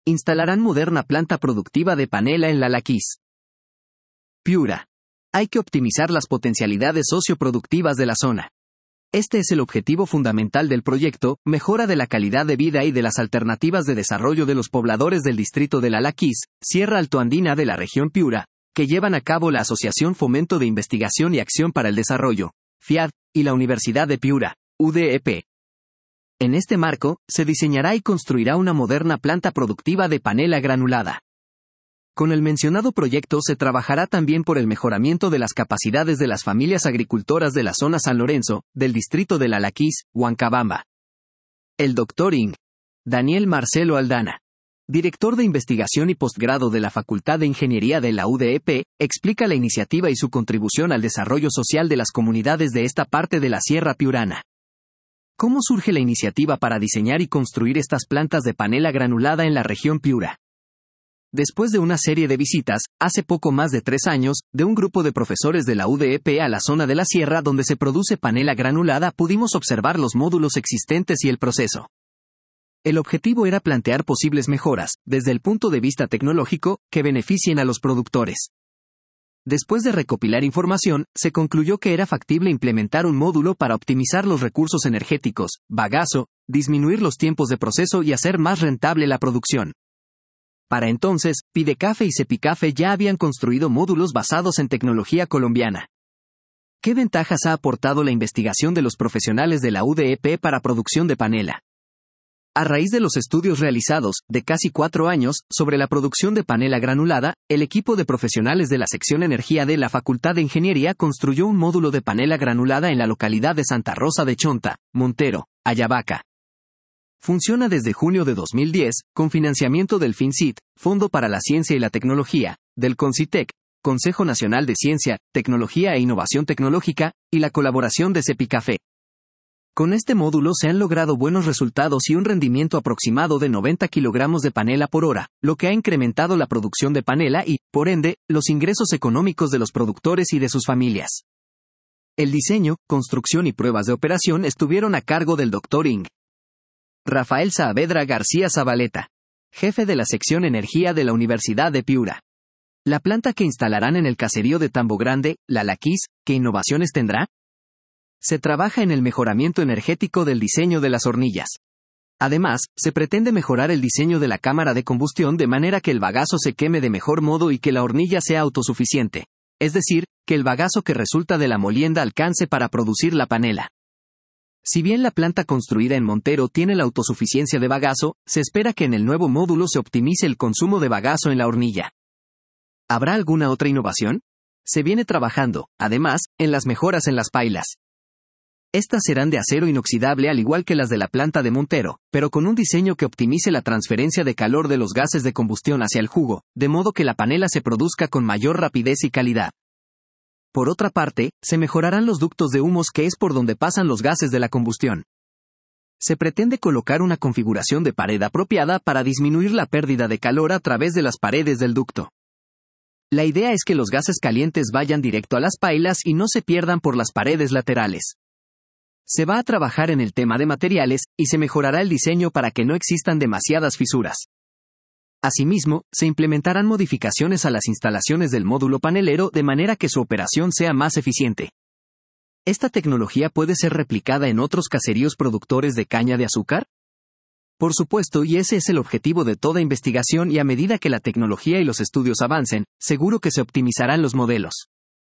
Instalarán moderna planta productiva de panela en Lalaquís. Piura. Hay que optimizar las potencialidades socioproductivas de la zona. Este es el objetivo fundamental del proyecto, mejora de la calidad de vida y de las alternativas de desarrollo de los pobladores del distrito de Lalaquís, Sierra Altoandina de la región Piura, que llevan a cabo la Asociación Fomento de Investigación y Acción para el Desarrollo, FIAD, y la Universidad de Piura, UDEP. En este marco, se diseñará y construirá una moderna planta productiva de panela granulada. Con el mencionado proyecto se trabajará también por el mejoramiento de las capacidades de las familias agricultoras de la zona San Lorenzo, del distrito de Lalaquís, Huancabamba. El Dr. Ing. Daniel Marcelo Aldana, director de investigación y posgrado de la Facultad de Ingeniería de la UDEP, explica la iniciativa y su contribución al desarrollo social de las comunidades de esta parte de la Sierra Piurana. ¿Cómo surge la iniciativa para diseñar y construir estas plantas de panela granulada en la región Piura? Después de una serie de visitas, hace poco más de 3 años, de un grupo de profesores de la UDEP a la zona de la sierra donde se produce panela granulada, pudimos observar los módulos existentes y el proceso. El objetivo era plantear posibles mejoras, desde el punto de vista tecnológico, que beneficien a los productores. Después de recopilar información, se concluyó que era factible implementar un módulo para optimizar los recursos energéticos, bagazo, disminuir los tiempos de proceso y hacer más rentable la producción. Para entonces, Pidecafe y Cepicafe ya habían construido módulos basados en tecnología colombiana. ¿Qué ventajas ha aportado la investigación de los profesionales de la UDEP para producción de panela? A raíz de los estudios realizados, de casi 4 años, sobre la producción de panela granulada, el equipo de profesionales de la sección Energía de la Facultad de Ingeniería construyó un módulo de panela granulada en la localidad de Santa Rosa de Chonta, Montero, Ayabaca. Funciona desde junio de 2010, con financiamiento del FINCIT, Fondo para la Ciencia y la Tecnología, del CONCITEC, Consejo Nacional de Ciencia, Tecnología e Innovación Tecnológica, y la colaboración de Cepicafe. Con este módulo se han logrado buenos resultados y un rendimiento aproximado de 90 kilogramos de panela por hora, lo que ha incrementado la producción de panela y, por ende, los ingresos económicos de los productores y de sus familias. El diseño, construcción y pruebas de operación estuvieron a cargo del Dr. Ing. Rafael Saavedra García Zabaleta, jefe de la sección Energía de la Universidad de Piura. La planta que instalarán en el caserío de Tambo Grande, Lalaquís, ¿qué innovaciones tendrá? Se trabaja en el mejoramiento energético del diseño de las hornillas. Además, se pretende mejorar el diseño de la cámara de combustión de manera que el bagazo se queme de mejor modo y que la hornilla sea autosuficiente. Es decir, que el bagazo que resulta de la molienda alcance para producir la panela. Si bien la planta construida en Montero tiene la autosuficiencia de bagazo, se espera que en el nuevo módulo se optimice el consumo de bagazo en la hornilla. ¿Habrá alguna otra innovación? Se viene trabajando, además, en las mejoras en las pailas. Estas serán de acero inoxidable al igual que las de la planta de Montero, pero con un diseño que optimice la transferencia de calor de los gases de combustión hacia el jugo, de modo que la panela se produzca con mayor rapidez y calidad. Por otra parte, se mejorarán los ductos de humos que es por donde pasan los gases de la combustión. Se pretende colocar una configuración de pared apropiada para disminuir la pérdida de calor a través de las paredes del ducto. La idea es que los gases calientes vayan directo a las pailas y no se pierdan por las paredes laterales. Se va a trabajar en el tema de materiales, y se mejorará el diseño para que no existan demasiadas fisuras. Asimismo, se implementarán modificaciones a las instalaciones del módulo panelero de manera que su operación sea más eficiente. ¿Esta tecnología puede ser replicada en otros caseríos productores de caña de azúcar? Por supuesto, y ese es el objetivo de toda investigación, y a medida que la tecnología y los estudios avancen, seguro que se optimizarán los modelos.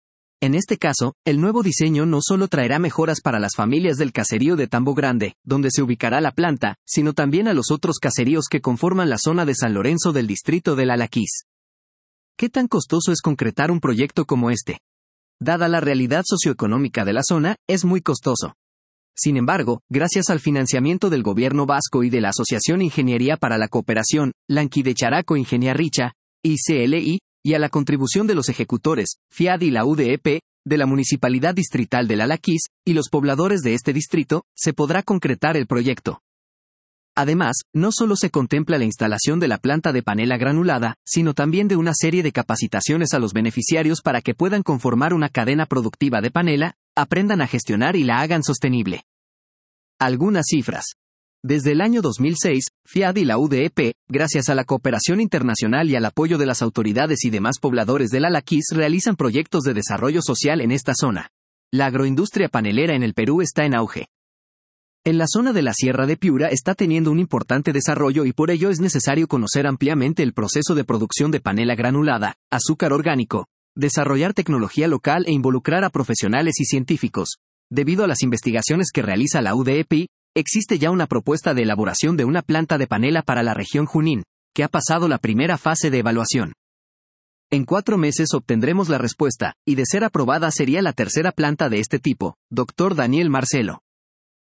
En este caso, el nuevo diseño no solo traerá mejoras para las familias del caserío de Tambo Grande, donde se ubicará la planta, sino también a los otros caseríos que conforman la zona de San Lorenzo del distrito de Lalaquís. ¿Qué tan costoso es concretar un proyecto como este? Dada la realidad socioeconómica de la zona, es muy costoso. Sin embargo, gracias al financiamiento del gobierno vasco y de la Asociación Ingeniería para la Cooperación, Lanquidecharaco Ingeniarricha, ICLI, y a la contribución de los ejecutores, FIAD y la UDEP, de la Municipalidad Distrital de Lalaquís, y los pobladores de este distrito, se podrá concretar el proyecto. Además, no solo se contempla la instalación de la planta de panela granulada, sino también de una serie de capacitaciones a los beneficiarios para que puedan conformar una cadena productiva de panela, aprendan a gestionar y la hagan sostenible. Algunas cifras. Desde el año 2006, FIAD y la UDEP, gracias a la cooperación internacional y al apoyo de las autoridades y demás pobladores del Alaquís, realizan proyectos de desarrollo social en esta zona. La agroindustria panelera en el Perú está en auge. En la zona de la Sierra de Piura está teniendo un importante desarrollo y por ello es necesario conocer ampliamente el proceso de producción de panela granulada, azúcar orgánico, desarrollar tecnología local e involucrar a profesionales y científicos. Debido a las investigaciones que realiza la UDEP, existe ya una propuesta de elaboración de una planta de panela para la región Junín, que ha pasado la primera fase de evaluación. En 4 meses obtendremos la respuesta, y de ser aprobada sería la tercera planta de este tipo, Dr. Daniel Marcelo.